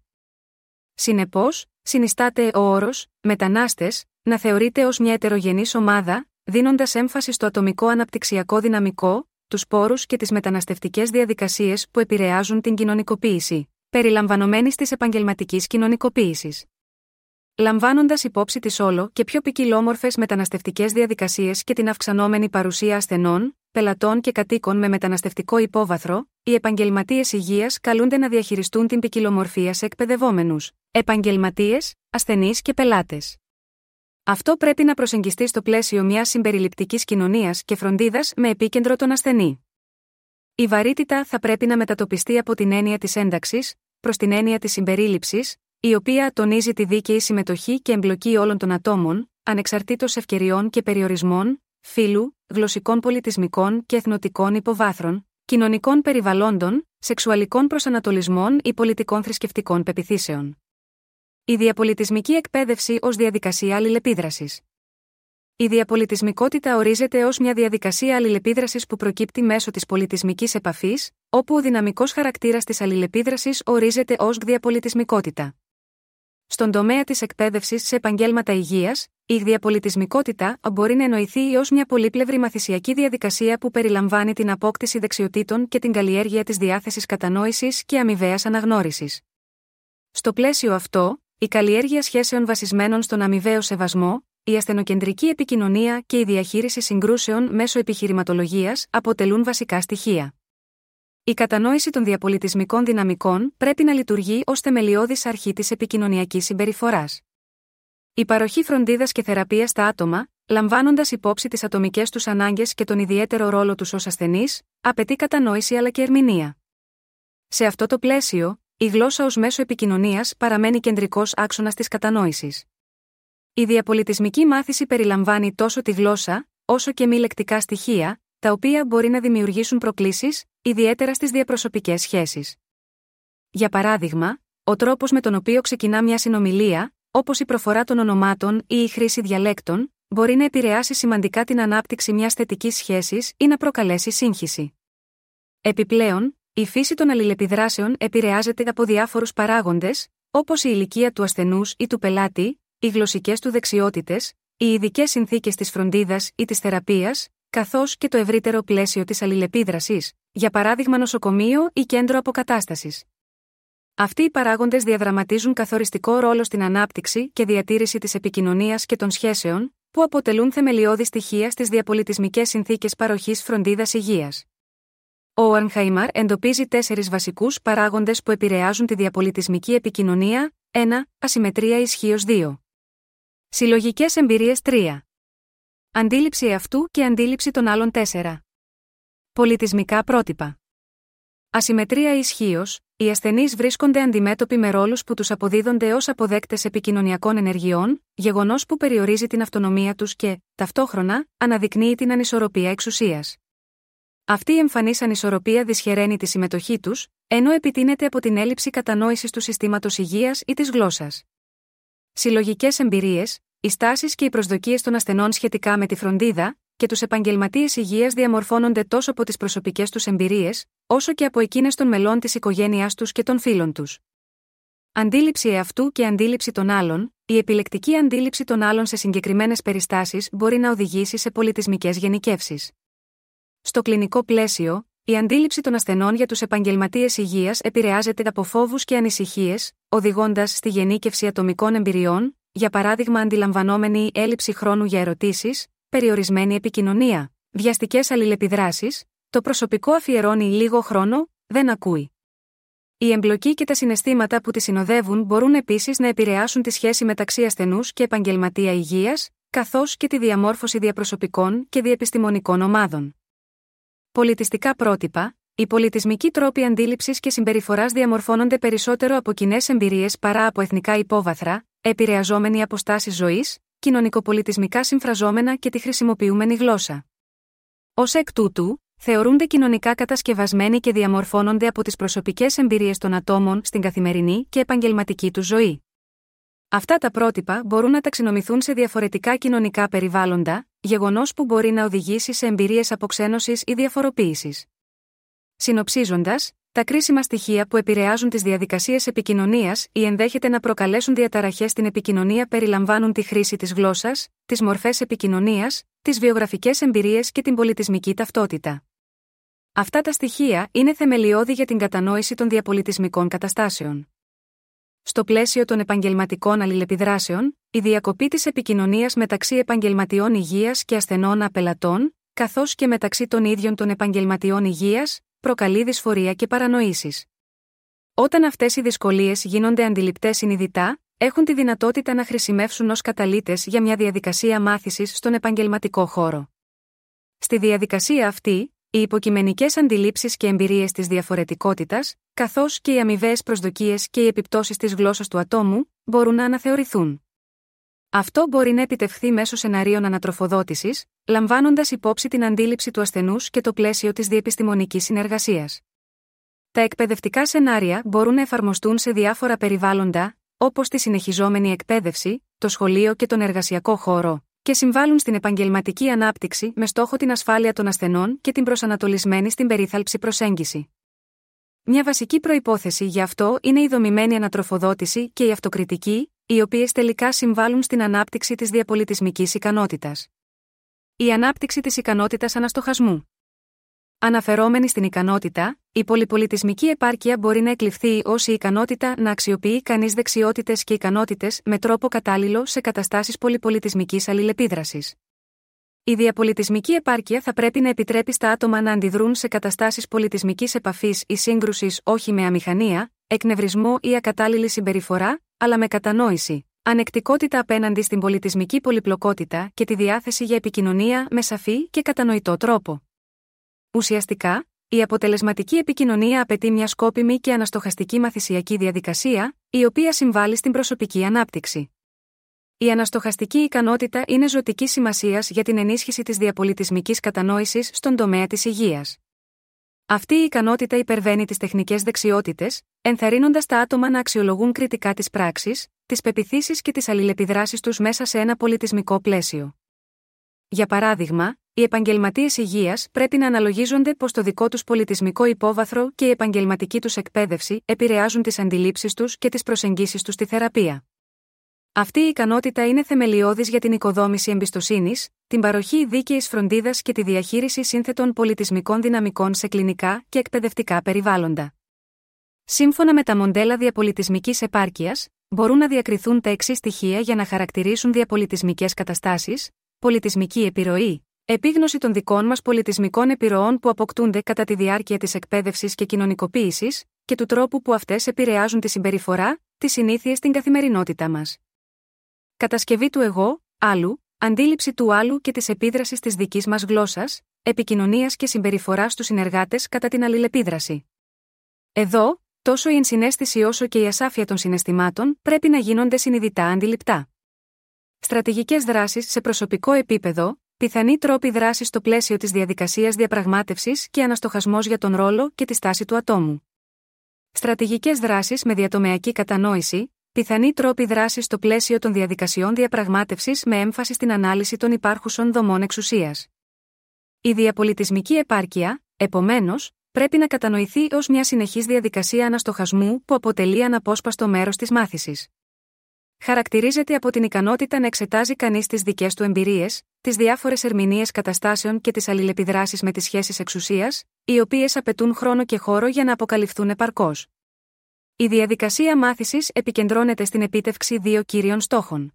A: Συνεπώς, συνιστάται ο όρος «μετανάστες» να θεωρείται ως μια ετερογενής ομάδα, δίνοντας έμφαση στο ατομικό αναπτυξιακό δυναμικό, τους πόρους και τις μεταναστευτικές διαδικασίες που επηρεάζουν την κοινωνικοποίηση, περιλαμβανομένης της επαγγελματικής κοινωνικοποίησης. Λαμβάνοντας υπόψη τις όλο και πιο ποικιλόμορφες μεταναστευτικές διαδικασίες και την αυξανόμενη παρουσία ασθενών, πελατών και κατοίκων με μεταναστευτικό υπόβαθρο, οι επαγγελματίες υγείας καλούνται να διαχειριστούν την ποικιλομορφία σε εκπαιδευόμενους, επαγγελματίες, ασθενείς και πελάτες. Αυτό πρέπει να προσεγγιστεί στο πλαίσιο μιας συμπεριληπτικής κοινωνίας και φροντίδας με επίκεντρο τον ασθενή. Η βαρύτητα θα πρέπει να μετατοπιστεί από την έννοια της ένταξης προς την έννοια της συμπερίληψης, η οποία τονίζει τη δίκαιη συμμετοχή και εμπλοκή όλων των ατόμων, ανεξαρτήτως ευκαιριών και περιορισμών, φύλου, γλωσσικών πολιτισμικών και εθνοτικών υποβάθρων, κοινωνικών περιβαλλόντων, σεξουαλικών προσανατολισμών ή πολιτικών θρησκευτικών πεποιθήσεων. Η διαπολιτισμική εκπαίδευση ως διαδικασία αλληλεπίδρασης. Η διαπολιτισμικότητα ορίζεται ως μια διαδικασία αλληλεπίδρασης που προκύπτει μέσω της πολιτισμικής επαφής, όπου ο δυναμικός χαρακτήρας της αλληλεπίδρασης ορίζεται ως διαπολιτισμικότητα. Στον τομέα της εκπαίδευσης σε επαγγέλματα υγείας, η διαπολιτισμικότητα μπορεί να εννοηθεί ως μια πολύπλευρη μαθησιακή διαδικασία που περιλαμβάνει την απόκτηση δεξιοτήτων και την καλλιέργεια της διάθεσης κατανόησης και αμοιβαίας αναγνώρισης. Στο πλαίσιο αυτό, η καλλιέργεια σχέσεων βασισμένων στον αμοιβαίο σεβασμό, η ασθενοκεντρική επικοινωνία και η διαχείριση συγκρούσεων μέσω επιχειρηματολογίας αποτελούν βασικά στοιχεία. Η κατανόηση των διαπολιτισμικών δυναμικών πρέπει να λειτουργεί ως θεμελιώδης αρχή της επικοινωνιακής συμπεριφοράς. Η παροχή φροντίδας και θεραπείας στα άτομα, λαμβάνοντας υπόψη τις ατομικές τους ανάγκες και τον ιδιαίτερο ρόλο τους ως ασθενείς, απαιτεί κατανόηση αλλά και ερμηνεία. Σε αυτό το πλαίσιο, η γλώσσα ως μέσο επικοινωνίας παραμένει κεντρικός άξονας της κατανόησης. Η διαπολιτισμική μάθηση περιλαμβάνει τόσο τη γλώσσα, όσο και μη λεκτικά στοιχεία, τα οποία μπορεί να δημιουργήσουν προκλήσεις, ιδιαίτερα στις διαπροσωπικές σχέσεις. Για παράδειγμα, ο τρόπος με τον οποίο ξεκινά μια συνομιλία, όπως η προφορά των ονομάτων ή η χρήση διαλέκτων, μπορεί να επηρεάσει σημαντικά την ανάπτυξη μιας θετικής σχέσης ή να προκαλέσει σύγχυση. Επιπλέον, η φύση των αλληλεπιδράσεων επηρεάζεται από διάφορους παράγοντες, όπως η ηλικία του ασθενούς ή του πελάτη, οι γλωσσικές του δεξιότητες, οι ειδικές συνθήκες της φροντίδας ή της θεραπείας, καθώς και το ευρύτερο πλαίσιο της αλληλεπίδρασης, για παράδειγμα νοσοκομείο ή κέντρο αποκατάστασης. Αυτοί οι παράγοντες διαδραματίζουν καθοριστικό ρόλο στην ανάπτυξη και διατήρηση της επικοινωνίας και των σχέσεων, που αποτελούν θεμελιώδη στοιχεία στις διαπολιτισμικές συνθήκες παροχής φροντίδας υγείας. Ο Ορνχάιμαρ εντοπίζει 4 βασικούς παράγοντες που επηρεάζουν τη διαπολιτισμική επικοινωνία. 1. Ασυμμετρία ισχύως. 2. Συλλογικές εμπειρίες. 3. Αντίληψη αυτού και αντίληψη των άλλων. 4. Πολιτισμικά πρότυπα. Ασυμμετρία ισχύως. Οι ασθενείς βρίσκονται αντιμέτωποι με ρόλους που τους αποδίδονται ως αποδέκτες επικοινωνιακών ενεργειών, γεγονός που περιορίζει την αυτονομία τους και, ταυτόχρονα, αναδεικνύει την ανισορροπία εξουσίας. Αυτή η εμφανής ανισορροπία δυσχεραίνει τη συμμετοχή τους, ενώ επιτείνεται από την έλλειψη κατανόησης του συστήματος υγείας ή της γλώσσας. Συλλογικές εμπειρίες, οι στάσεις και οι προσδοκίες των ασθενών σχετικά με τη φροντίδα και τους επαγγελματίες υγείας διαμορφώνονται τόσο από τις προσωπικές τους εμπειρίες, όσο και από εκείνες των μελών της οικογένειάς τους και των φίλων τους. Αντίληψη εαυτού και αντίληψη των άλλων. Η επιλεκτική αντίληψη των άλλων σε συγκεκριμένες περιστάσεις μπορεί να οδηγήσει σε πολιτισμικές γενικεύσεις. Στο κλινικό πλαίσιο, η αντίληψη των ασθενών για τους επαγγελματίες υγείας επηρεάζεται από φόβους και ανησυχίες, οδηγώντας στη γενίκευση ατομικών εμπειριών, για παράδειγμα αντιλαμβανόμενη έλλειψη χρόνου για ερωτήσεις, περιορισμένη επικοινωνία, βιαστικές αλληλεπιδράσεις, το προσωπικό αφιερώνει λίγο χρόνο, δεν ακούει. Η εμπλοκή και τα συναισθήματα που τη συνοδεύουν μπορούν επίσης να επηρεάσουν τη σχέση μεταξύ ασθενούς και επαγγελματία υγείας, καθώς και τη διαμόρφωση διαπροσωπικών και διεπιστημονικών ομάδων. Πολιτιστικά πρότυπα. Οι πολιτισμικοί τρόποι αντίληψης και συμπεριφοράς διαμορφώνονται περισσότερο από κοινές εμπειρίες παρά από εθνικά υπόβαθρα, επηρεαζόμενοι από στάσεις ζωής, κοινωνικοπολιτισμικά συμφραζόμενα και τη χρησιμοποιούμενη γλώσσα. Ως εκ τούτου, θεωρούνται κοινωνικά κατασκευασμένοι και διαμορφώνονται από τις προσωπικές εμπειρίες των ατόμων στην καθημερινή και επαγγελματική τους ζωή. Αυτά τα πρότυπα μπορούν να ταξινομηθούν σε διαφορετικά κοινωνικά περιβάλλοντα, γεγονός που μπορεί να οδηγήσει σε εμπειρίες αποξένωσης ή διαφοροποίησης. Συνοψίζοντας, τα κρίσιμα στοιχεία που επηρεάζουν τις διαδικασίες επικοινωνίας ή ενδέχεται να προκαλέσουν διαταραχές στην επικοινωνία περιλαμβάνουν τη χρήση της γλώσσας, τις μορφές επικοινωνίας, τις βιογραφικές εμπειρίες και την πολιτισμική ταυτότητα. Αυτά τα στοιχεία είναι θεμελιώδη για την κατανόηση των διαπολιτισμικών καταστάσεων. Στο πλαίσιο των επαγγελματικών αλληλεπιδράσεων, η διακοπή της επικοινωνίας μεταξύ επαγγελματιών υγείας και ασθενών απελατών, καθώς και μεταξύ των ίδιων των επαγγελματιών υγείας, προκαλεί δυσφορία και παρανοήσεις. Όταν αυτές οι δυσκολίες γίνονται αντιληπτές συνειδητά, έχουν τη δυνατότητα να χρησιμεύσουν ως καταλύτες για μια διαδικασία μάθησης στον επαγγελματικό χώρο. Στη διαδικασία αυτή, οι υποκειμενικές αντιλήψεις και εμπειρίες της διαφορετικότητας, καθώς και οι αμοιβαίες προσδοκίες και οι επιπτώσεις της γλώσσας του ατόμου, μπορούν να αναθεωρηθούν. Αυτό μπορεί να επιτευχθεί μέσω σεναρίων ανατροφοδότησης, λαμβάνοντας υπόψη την αντίληψη του ασθενούς και το πλαίσιο της διεπιστημονικής συνεργασίας. Τα εκπαιδευτικά σενάρια μπορούν να εφαρμοστούν σε διάφορα περιβάλλοντα, όπως τη συνεχιζόμενη εκπαίδευση, το σχολείο και τον εργασιακό χώρο, και συμβάλλουν στην επαγγελματική ανάπτυξη με στόχο την ασφάλεια των ασθενών και την προσανατολισμένη στην περίθαλψη προσέγγιση. Μια βασική προϋπόθεση για αυτό είναι η δομημένη ανατροφοδότηση και η αυτοκριτική, οι οποίες τελικά συμβάλλουν στην ανάπτυξη της διαπολιτισμικής ικανότητας. Η ανάπτυξη της ικανότητας αναστοχασμού. Αναφερόμενη στην ικανότητα, η πολυπολιτισμική επάρκεια μπορεί να εκλειφθεί ως η ικανότητα να αξιοποιεί κανείς δεξιότητες και ικανότητες με τρόπο κατάλληλο σε καταστάσεις πολυπολιτισμικής αλληλεπίδρασης. Η διαπολιτισμική επάρκεια θα πρέπει να επιτρέπει στα άτομα να αντιδρούν σε καταστάσεις πολιτισμικής επαφής ή σύγκρουσης όχι με αμηχανία, εκνευρισμό ή ακατάλληλη συμπεριφορά, αλλά με κατανόηση, ανεκτικότητα απέναντι στην πολιτισμική πολυπλοκότητα και τη διάθεση για επικοινωνία με σαφή και κατανοητό τρόπο. Ουσιαστικά, η αποτελεσματική επικοινωνία απαιτεί μια σκόπιμη και αναστοχαστική μαθησιακή διαδικασία, η οποία συμβάλλει στην προσωπική ανάπτυξη. Η αναστοχαστική ικανότητα είναι ζωτικής σημασίας για την ενίσχυση της διαπολιτισμικής κατανόησης στον τομέα της υγείας. Αυτή η ικανότητα υπερβαίνει τις τεχνικές δεξιότητες, ενθαρρύνοντας τα άτομα να αξιολογούν κριτικά τις πράξεις, τις πεποιθήσεις και τις αλληλεπιδράσεις τους μέσα σε ένα πολιτισμικό πλαίσιο. Για παράδειγμα, οι επαγγελματίες υγείας πρέπει να αναλογίζονται πως το δικό τους πολιτισμικό υπόβαθρο και η επαγγελματική τους εκπαίδευση επηρεάζουν τις αντιλήψεις τους και τις προσεγγίσεις τους στη θεραπεία. Αυτή η ικανότητα είναι θεμελιώδης για την οικοδόμηση εμπιστοσύνης, την παροχή δίκαιης φροντίδας και τη διαχείριση σύνθετων πολιτισμικών δυναμικών σε κλινικά και εκπαιδευτικά περιβάλλοντα. Σύμφωνα με τα μοντέλα διαπολιτισμικής επάρκειας, μπορούν να διακριθούν τα εξής στοιχεία για να χαρακτηρίσουν διαπολιτισμικές καταστάσεις: πολιτισμική επιρροή, επίγνωση των δικών μας πολιτισμικών επιρροών που αποκτούνται κατά τη διάρκεια της εκπαίδευσης και κοινωνικοποίησης, και του τρόπου που αυτές επηρεάζουν τη συμπεριφορά, τις συνήθειες στην καθημερινότητά μας. Κατασκευή του εγώ, άλλου, αντίληψη του άλλου και της επίδρασης της δικής μας γλώσσας, επικοινωνίας και συμπεριφοράς τους συνεργάτες κατά την αλληλεπίδραση. Εδώ, τόσο η ενσυναίσθηση όσο και η ασάφεια των συναισθημάτων πρέπει να γίνονται συνειδητά αντιληπτά. Στρατηγικές δράσεις σε προσωπικό επίπεδο, πιθανοί τρόποι δράσης στο πλαίσιο της διαδικασίας διαπραγμάτευσης και αναστοχασμός για τον ρόλο και τη στάση του ατόμου. Στρατηγικές δράσεις με διατομεακή κατανόηση, πιθανοί τρόποι δράσης στο πλαίσιο των διαδικασιών διαπραγμάτευσης με έμφαση στην ανάλυση των υπάρχουσων δομών εξουσίας. Η διαπολιτισμική επάρκεια, επομένως, πρέπει να κατανοηθεί ως μια συνεχής διαδικασία αναστοχασμού που αποτελεί αναπόσπαστο μέρος της μάθησης. Χαρακτηρίζεται από την ικανότητα να εξετάζει κανείς τις δικές του εμπειρίες, τις διάφορες ερμηνείες καταστάσεων και τις αλληλεπιδράσεις με τις σχέσεις εξουσίας, οι οποίες απαιτούν χρόνο και χώρο για να αποκαλυφθούν επαρκώς. Η διαδικασία μάθησης επικεντρώνεται στην επίτευξη δύο κύριων στόχων.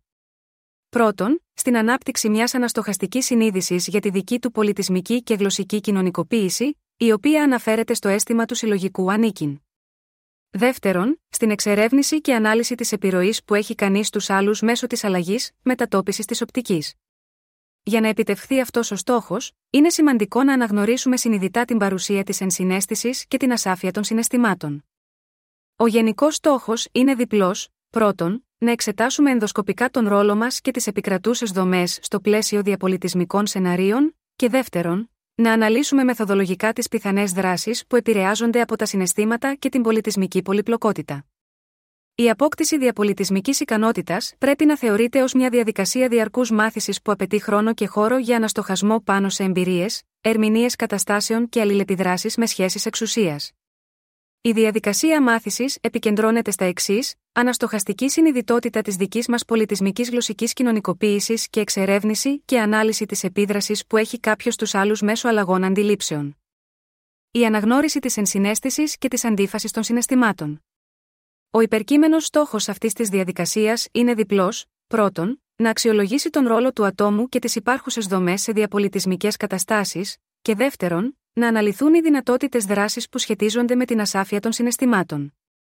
A: Πρώτον, στην ανάπτυξη μιας αναστοχαστικής συνείδησης για τη δική του πολιτισμική και γλωσσική κοινωνικοποίηση, η οποία αναφέρεται στο αίσθημα του συλλογικού ανήκειν. Δεύτερον, στην εξερεύνηση και ανάλυση της επιρροής που έχει κανείς στους άλλους μέσω της αλλαγής, μετατόπισης της οπτικής. Για να επιτευχθεί αυτός ο στόχος, είναι σημαντικό να αναγνωρίσουμε συνειδητά την παρουσία της ενσυναίσθησης και την ασάφεια των συναισθημάτων. Ο γενικός στόχος είναι διπλός: πρώτον, να εξετάσουμε ενδοσκοπικά τον ρόλο μας και τις επικρατούσες δομές στο πλαίσιο διαπολιτισμικών σεναρίων, και δεύτερον, να αναλύσουμε μεθοδολογικά τις πιθανές δράσεις που επηρεάζονται από τα συναισθήματα και την πολιτισμική πολυπλοκότητα. Η απόκτηση διαπολιτισμικής ικανότητας πρέπει να θεωρείται ως μια διαδικασία διαρκούς μάθησης που απαιτεί χρόνο και χώρο για αναστοχασμό πάνω σε εμπειρίες, ερμηνείες καταστάσεων και αλληλεπιδράσεις με σχέσεις εξουσίας. Η διαδικασία μάθησης επικεντρώνεται στα εξής: αναστοχαστική συνειδητότητα της δικής μας πολιτισμικής γλωσσικής κοινωνικοποίησης και εξερεύνηση και ανάλυση της επίδρασης που έχει κάποιος στους άλλους μέσω αλλαγών αντιλήψεων. Η αναγνώριση της ενσυναίσθησης και της αντίφασης των συναισθημάτων. Ο υπερκείμενος στόχος αυτής της διαδικασίας είναι διπλός: πρώτον, να αξιολογήσει τον ρόλο του ατόμου και τις υπάρχουσες δομές σε διαπολιτισμικές καταστάσεις, και δεύτερον, να αναλυθούν οι δυνατότητες δράσης που σχετίζονται με την ασάφεια των συναισθημάτων.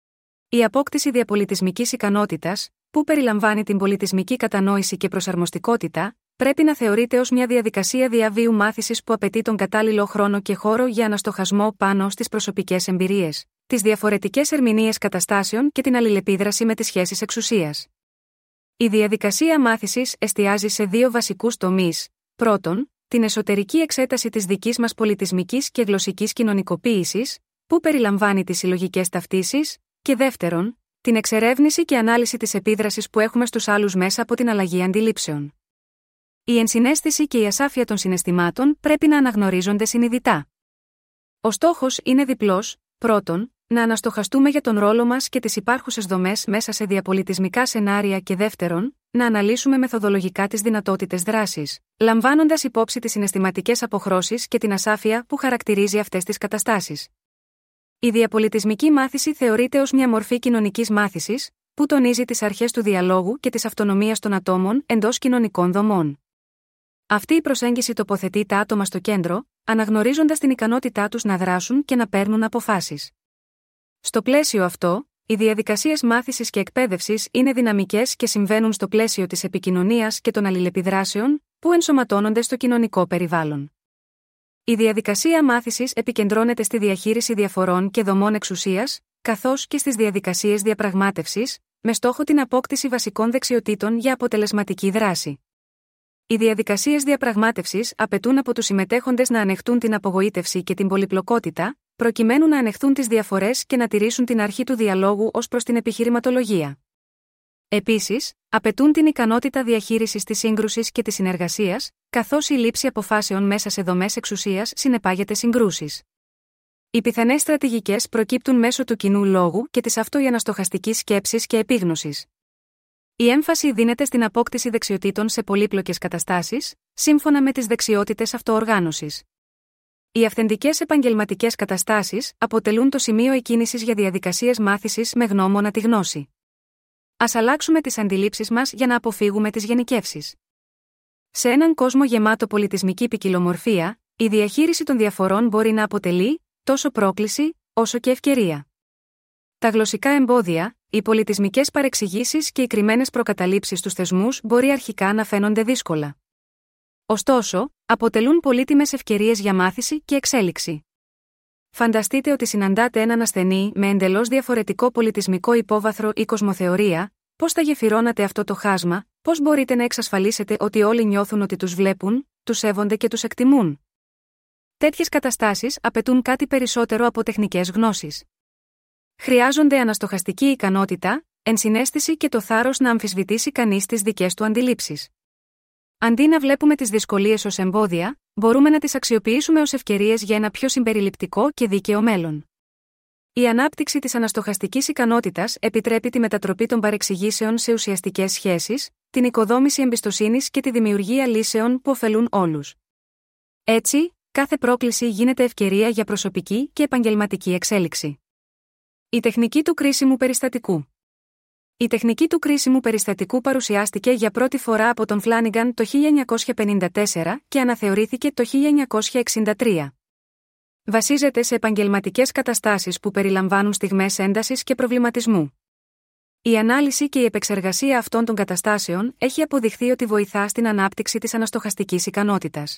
A: Η απόκτηση διαπολιτισμικής ικανότητας, που περιλαμβάνει την πολιτισμική κατανόηση και προσαρμοστικότητα, πρέπει να θεωρείται ως μια διαδικασία διαβίου μάθησης που απαιτεί τον κατάλληλο χρόνο και χώρο για αναστοχασμό πάνω στις προσωπικές εμπειρίες, τις διαφορετικές ερμηνείες καταστάσεων και την αλληλεπίδραση με τις σχέσεις εξουσίας. Η διαδικασία μάθησης εστιάζει σε δύο βασικούς τομείς: πρώτον, την εσωτερική εξέταση της δικής μας πολιτισμικής και γλωσσικής κοινωνικοποίησης, που περιλαμβάνει τις συλλογικές ταυτίσεις, και δεύτερον, την εξερεύνηση και ανάλυση της επίδρασης που έχουμε στους άλλους μέσα από την αλλαγή αντιλήψεων. Η ενσυναίσθηση και η ασάφεια των συναισθημάτων πρέπει να αναγνωρίζονται συνειδητά. Ο στόχος είναι διπλός: πρώτον, να αναστοχαστούμε για τον ρόλο μας και τις υπάρχουσες δομές μέσα σε διαπολιτισμικά σενάρια, και δεύτερον, να αναλύσουμε μεθοδολογικά τις δυνατότητες δράσης, λαμβάνοντας υπόψη τις συναισθηματικές αποχρώσεις και την ασάφεια που χαρακτηρίζει αυτές τις καταστάσεις. Η διαπολιτισμική μάθηση θεωρείται ως μια μορφή κοινωνικής μάθησης, που τονίζει τις αρχές του διαλόγου και της αυτονομίας των ατόμων εντός κοινωνικών δομών. Αυτή η προσέγγιση τοποθετεί τα άτομα στο κέντρο, αναγνωρίζοντας την ικανότητά τους να δράσουν και να παίρνουν αποφάσεις. Στο πλαίσιο αυτό, οι διαδικασίες μάθησης και εκπαίδευσης είναι δυναμικές και συμβαίνουν στο πλαίσιο της επικοινωνίας και των αλληλεπιδράσεων, που ενσωματώνονται στο κοινωνικό περιβάλλον. Η διαδικασία μάθησης επικεντρώνεται στη διαχείριση διαφορών και δομών εξουσίας, καθώς και στις διαδικασίες διαπραγμάτευσης, με στόχο την απόκτηση βασικών δεξιοτήτων για αποτελεσματική δράση. Οι διαδικασίες διαπραγμάτευσης απαιτούν από τους συμμετέχοντες να ανεχτούν την απογοήτευση και την πολυπλοκότητα, προκειμένου να ανεχθούν τις διαφορές και να τηρήσουν την αρχή του διαλόγου ως προς την επιχειρηματολογία. Επίσης, απαιτούν την ικανότητα διαχείρισης της σύγκρουσης και της συνεργασίας, καθώς η λήψη αποφάσεων μέσα σε δομές εξουσίας συνεπάγεται συγκρούσεις. Οι πιθανές στρατηγικές προκύπτουν μέσω του κοινού λόγου και της αυτοαναστοχαστικής σκέψης και επίγνωσης. Η έμφαση δίνεται στην απόκτηση δεξιοτήτων σε πολύπλοκες καταστάσεις, σύμφωνα με τις δεξιότητες αυτοοργάνωσης. Οι αυθεντικές επαγγελματικές καταστάσεις αποτελούν το σημείο εκκίνησης για διαδικασίες μάθησης με γνώμονα τη γνώση. Ας αλλάξουμε τις αντιλήψεις μας για να αποφύγουμε τις γενικεύσεις. Σε έναν κόσμο γεμάτο πολιτισμική ποικιλομορφία, η διαχείριση των διαφορών μπορεί να αποτελεί τόσο πρόκληση, όσο και ευκαιρία. Τα γλωσσικά εμπόδια, οι πολιτισμικές παρεξηγήσεις και οι κρυμμένες προκαταλήψεις στους θεσμούς μπορεί αρχικά να φαίνονται δύσκολα. Ωστόσο, αποτελούν πολύτιμες ευκαιρίες για μάθηση και εξέλιξη. Φανταστείτε ότι συναντάτε έναν ασθενή με εντελώς διαφορετικό πολιτισμικό υπόβαθρο ή κοσμοθεωρία, πώς θα γεφυρώνατε αυτό το χάσμα, πώς μπορείτε να εξασφαλίσετε ότι όλοι νιώθουν ότι τους βλέπουν, τους σέβονται και τους εκτιμούν. Τέτοιες καταστάσεις απαιτούν κάτι περισσότερο από τεχνικές γνώσεις. Χρειάζονται αναστοχαστική ικανότητα, ενσυναίσθηση και το θάρρος να αμφισβητήσει κανείς τις δικές του αντιλήψεις. Αντί να βλέπουμε τις δυσκολίες ως εμπόδια, μπορούμε να τις αξιοποιήσουμε ως ευκαιρίες για ένα πιο συμπεριληπτικό και δίκαιο μέλλον. Η ανάπτυξη της αναστοχαστικής ικανότητας επιτρέπει τη μετατροπή των παρεξηγήσεων σε ουσιαστικές σχέσεις, την οικοδόμηση εμπιστοσύνης και τη δημιουργία λύσεων που ωφελούν όλους. Έτσι, κάθε πρόκληση γίνεται ευκαιρία για προσωπική και επαγγελματική εξέλιξη. Η τεχνική του κρίσιμου περιστατικού. Η τεχνική του κρίσιμου περιστατικού παρουσιάστηκε για πρώτη φορά από τον Φλάνιγκαν το 1954 και αναθεωρήθηκε το 1963. Βασίζεται σε επαγγελματικές καταστάσεις που περιλαμβάνουν στιγμές έντασης και προβληματισμού. Η ανάλυση και η επεξεργασία αυτών των καταστάσεων έχει αποδειχθεί ότι βοηθά στην ανάπτυξη της αναστοχαστικής ικανότητας.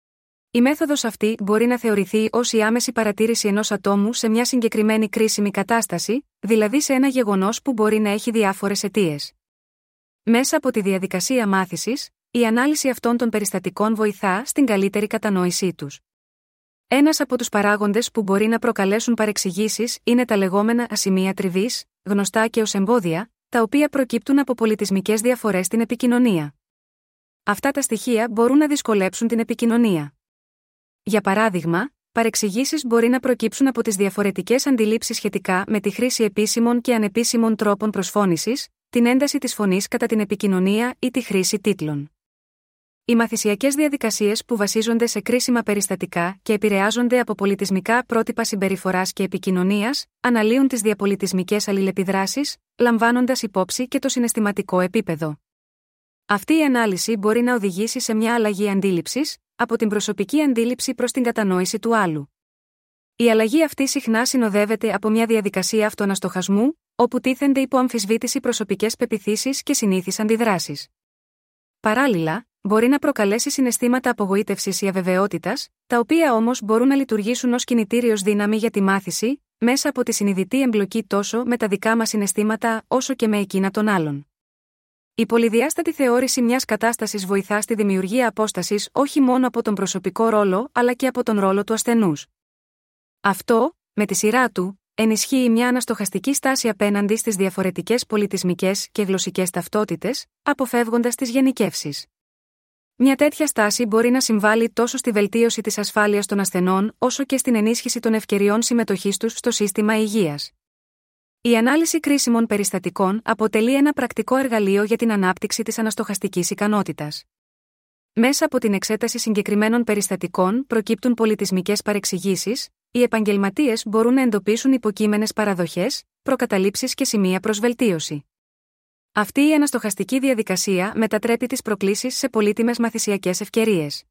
A: Η μέθοδος αυτή μπορεί να θεωρηθεί ως η άμεση παρατήρηση ενός ατόμου σε μια συγκεκριμένη κρίσιμη κατάσταση, δηλαδή σε ένα γεγονός που μπορεί να έχει διάφορες αιτίες. Μέσα από τη διαδικασία μάθησης, η ανάλυση αυτών των περιστατικών βοηθά στην καλύτερη κατανόησή τους. Ένας από τους παράγοντες που μπορεί να προκαλέσουν παρεξηγήσεις είναι τα λεγόμενα ασημεία τριβής, γνωστά και ως εμπόδια, τα οποία προκύπτουν από πολιτισμικές διαφορές στην επικοινωνία. Αυτά τα στοιχεία μπορούν να δυσκολέψουν την επικοινωνία. Για παράδειγμα, παρεξηγήσεις μπορεί να προκύψουν από τις διαφορετικές αντιλήψεις σχετικά με τη χρήση επίσημων και ανεπίσημων τρόπων προσφώνησης, την ένταση της φωνής κατά την επικοινωνία ή τη χρήση τίτλων. Οι μαθησιακές διαδικασίες που βασίζονται σε κρίσιμα περιστατικά και επηρεάζονται από πολιτισμικά πρότυπα συμπεριφοράς και επικοινωνίας, αναλύουν τις διαπολιτισμικές αλληλεπιδράσεις, λαμβάνοντας υπόψη και το συναισθηματικό επίπεδο. Αυτή η ανάλυση μπορεί να οδηγήσει σε μια αλλαγή αντίληψης, από την προσωπική αντίληψη προς την κατανόηση του άλλου. Η αλλαγή αυτή συχνά συνοδεύεται από μια διαδικασία αυτοαναστοχασμού, όπου τίθενται υπό αμφισβήτηση προσωπικές πεποιθήσεις και συνήθεις αντιδράσεις. Παράλληλα, μπορεί να προκαλέσει συναισθήματα απογοήτευσης ή αβεβαιότητας, τα οποία όμως μπορούν να λειτουργήσουν ως κινητήριος δύναμη για τη μάθηση, μέσα από τη συνειδητή εμπλοκή τόσο με τα δικά μας συναισθήματα όσο και με εκείνα των άλλων. Η πολυδιάστατη θεώρηση μιας κατάστασης βοηθά στη δημιουργία απόστασης όχι μόνο από τον προσωπικό ρόλο αλλά και από τον ρόλο του ασθενούς. Αυτό, με τη σειρά του, ενισχύει μια αναστοχαστική στάση απέναντι στις διαφορετικές πολιτισμικές και γλωσσικές ταυτότητες, αποφεύγοντας τις γενικεύσεις. Μια τέτοια στάση μπορεί να συμβάλλει τόσο στη βελτίωση της ασφάλειας των ασθενών όσο και στην ενίσχυση των ευκαιριών συμμετοχής τους στο σύστημα υγείας. Η ανάλυση κρίσιμων περιστατικών αποτελεί ένα πρακτικό εργαλείο για την ανάπτυξη της αναστοχαστικής ικανότητας. Μέσα από την εξέταση συγκεκριμένων περιστατικών προκύπτουν πολιτισμικές παρεξηγήσεις, οι επαγγελματίες μπορούν να εντοπίσουν υποκείμενες παραδοχές, προκαταλήψεις και σημεία προς βελτίωση. Αυτή η αναστοχαστική διαδικασία μετατρέπει τις προκλήσεις σε πολύτιμες μαθησιακές ευκαιρίες.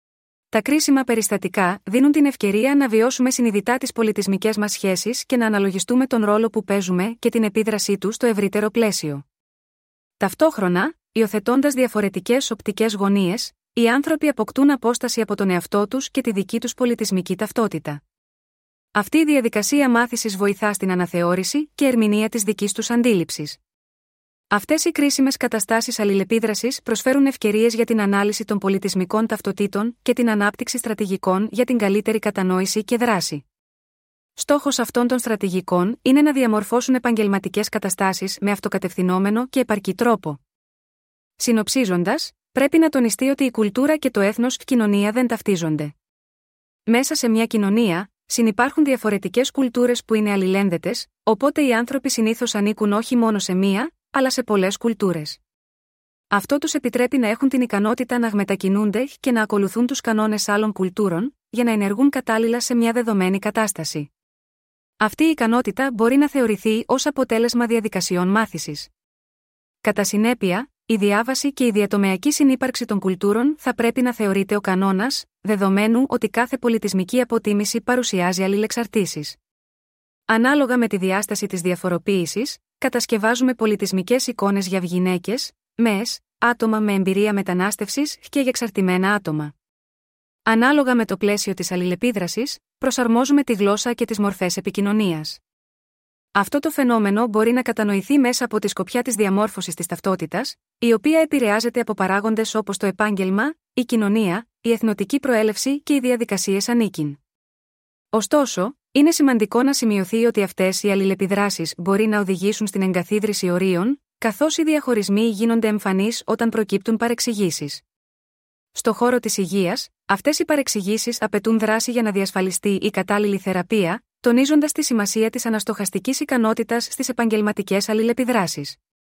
A: Τα κρίσιμα περιστατικά δίνουν την ευκαιρία να βιώσουμε συνειδητά τις πολιτισμικές μας σχέσεις και να αναλογιστούμε τον ρόλο που παίζουμε και την επίδρασή τους στο ευρύτερο πλαίσιο. Ταυτόχρονα, υιοθετώντας διαφορετικές οπτικές γωνίες, οι άνθρωποι αποκτούν απόσταση από τον εαυτό τους και τη δική τους πολιτισμική ταυτότητα. Αυτή η διαδικασία μάθησης βοηθά στην αναθεώρηση και ερμηνεία της δικής τους αντίληψης. Αυτές οι κρίσιμες καταστάσεις αλληλεπίδρασης προσφέρουν ευκαιρίες για την ανάλυση των πολιτισμικών ταυτοτήτων και την ανάπτυξη στρατηγικών για την καλύτερη κατανόηση και δράση. Στόχος αυτών των στρατηγικών είναι να διαμορφώσουν επαγγελματικές καταστάσεις με αυτοκατευθυνόμενο και επαρκή τρόπο. Συνοψίζοντας, πρέπει να τονιστεί ότι η κουλτούρα και το έθνος κοινωνία δεν ταυτίζονται. Μέσα σε μια κοινωνία, συνυπάρχουν διαφορετικές κουλτούρες που είναι αλληλένδετες, οπότε οι άνθρωποι συνήθως ανήκουν όχι μόνο σε μία, αλλά σε πολλές κουλτούρες. Αυτό τους επιτρέπει να έχουν την ικανότητα να μετακινούνται και να ακολουθούν τους κανόνες άλλων κουλτούρων, για να ενεργούν κατάλληλα σε μια δεδομένη κατάσταση. Αυτή η ικανότητα μπορεί να θεωρηθεί ως αποτέλεσμα διαδικασιών μάθησης. Κατά συνέπεια, η διάβαση και η διατομεακή συνύπαρξη των κουλτούρων θα πρέπει να θεωρείται ο κανόνας, δεδομένου ότι κάθε πολιτισμική αποτίμηση παρουσιάζει αλληλεξαρτήσεις. Ανάλογα με τη διάσταση της διαφοροποίησης, κατασκευάζουμε πολιτισμικές εικόνες για γυναίκες, μες, άτομα με εμπειρία μετανάστευσης και για εξαρτημένα άτομα. Ανάλογα με το πλαίσιο της αλληλεπίδρασης, προσαρμόζουμε τη γλώσσα και τις μορφές επικοινωνίας. Αυτό το φαινόμενο μπορεί να κατανοηθεί μέσα από τη σκοπιά της διαμόρφωσης της ταυτότητας, η οποία επηρεάζεται από παράγοντες όπως το επάγγελμα, η κοινωνία, η εθνοτική προέλευση και οι διαδικασίες ανήκειν. Ωστόσο, είναι σημαντικό να σημειωθεί ότι αυτές οι αλληλεπιδράσεις μπορεί να οδηγήσουν στην εγκαθίδρυση ορίων, καθώς οι διαχωρισμοί γίνονται εμφανείς όταν προκύπτουν παρεξηγήσεις. Στο χώρο της υγείας, αυτές οι παρεξηγήσεις απαιτούν δράση για να διασφαλιστεί η κατάλληλη θεραπεία, τονίζοντας τη σημασία της αναστοχαστικής ικανότητας στις επαγγελματικές αλληλεπιδράσεις.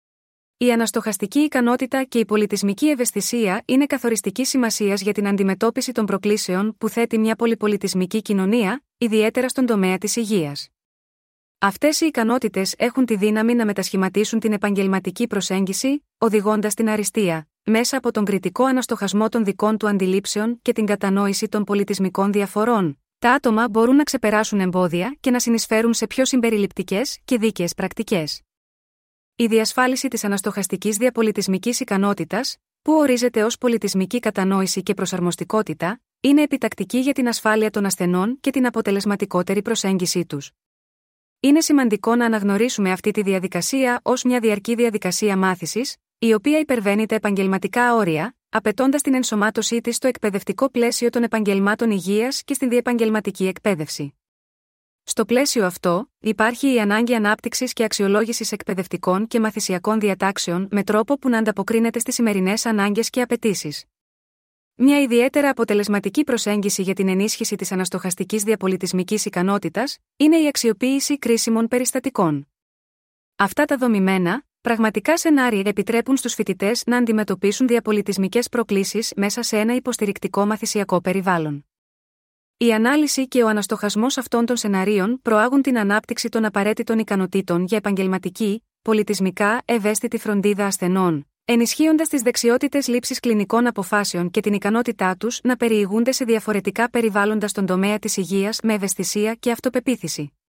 A: Η αναστοχαστική ικανότητα και η πολιτισμική ευαισθησία είναι καθοριστικής σημασίας για την αντιμετώπιση των προκλήσεων που θέτει μια πολυπολιτισμική κοινωνία, ιδιαίτερα στον τομέα της υγείας. Αυτές οι ικανότητες έχουν τη δύναμη να μετασχηματίσουν την επαγγελματική προσέγγιση, οδηγώντας την αριστεία, μέσα από τον κριτικό αναστοχασμό των δικών του αντιλήψεων και την κατανόηση των πολιτισμικών διαφορών. Τα άτομα μπορούν να ξεπεράσουν εμπόδια και να συνεισφέρουν σε πιο συμπεριληπτικές και δίκαιες πρακτικές. Η διασφάλιση της αναστοχαστικής διαπολιτισμικής ικανότητας, που ορίζεται ως πολιτισμική κατανόηση και προσαρμοστικότητα, είναι επιτακτική για την ασφάλεια των ασθενών και την αποτελεσματικότερη προσέγγιση τους. Είναι σημαντικό να αναγνωρίσουμε αυτή τη διαδικασία ως μια διαρκή διαδικασία μάθησης, η οποία υπερβαίνει τα επαγγελματικά όρια, απαιτώντας την ενσωμάτωσή της στο εκπαιδευτικό πλαίσιο των επαγγελμάτων υγείας και στην διεπαγγελματική εκπαίδευση. Στο πλαίσιο αυτό, υπάρχει η ανάγκη ανάπτυξης και αξιολόγησης εκπαιδευτικών και μαθησιακών διατάξεων με τρόπο που να ανταποκρίνεται στις σημερινές ανάγκες και απαιτήσεις. Μια ιδιαίτερα αποτελεσματική προσέγγιση για την ενίσχυση της αναστοχαστικής διαπολιτισμικής ικανότητας είναι η αξιοποίηση κρίσιμων περιστατικών. Αυτά τα δομημένα, πραγματικά σενάρια επιτρέπουν στους φοιτητές να αντιμετωπίσουν διαπολιτισμικές προκλήσεις μέσα σε ένα υποστηρικτικό μαθησιακό περιβάλλον. Η ανάλυση και ο αναστοχασμός αυτών των σεναρίων προάγουν την ανάπτυξη των απαραίτητων ικανοτήτων για επαγγελματική, πολιτισμικά ευαίσθητη φροντίδα ασθενών, ενισχύοντας τις δεξιότητες λήψης κλινικών αποφάσεων και την ικανότητά τους να περιηγούνται σε διαφορετικά περιβάλλοντα στον τομέα της υγείας με ευαισθησία και αυτοπεποίθηση.